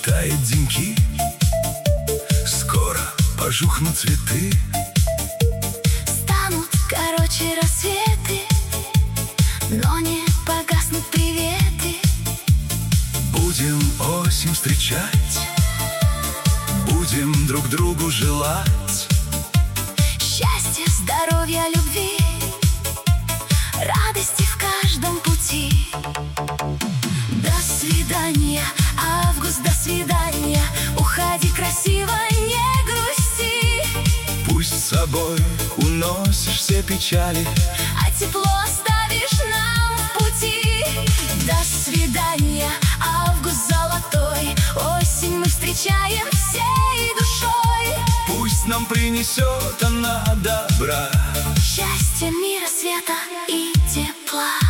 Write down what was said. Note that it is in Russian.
сплетает деньки, скоро пожухнут цветы, станут короче рассветы, но не погаснут приветы. Будем осень встречать, будем друг другу желать счастья, здоровья, любви, радости в каждом пути. До свидания, август, до свидания. Уходи красиво, не грусти. Пусть с собой уносишь все печали, А тепло оставишь нам в пути. До свидания, август золотой. Осень мы встречаем всей душой. пусть нам принесет она добра, Счастья, мира, света и тепла.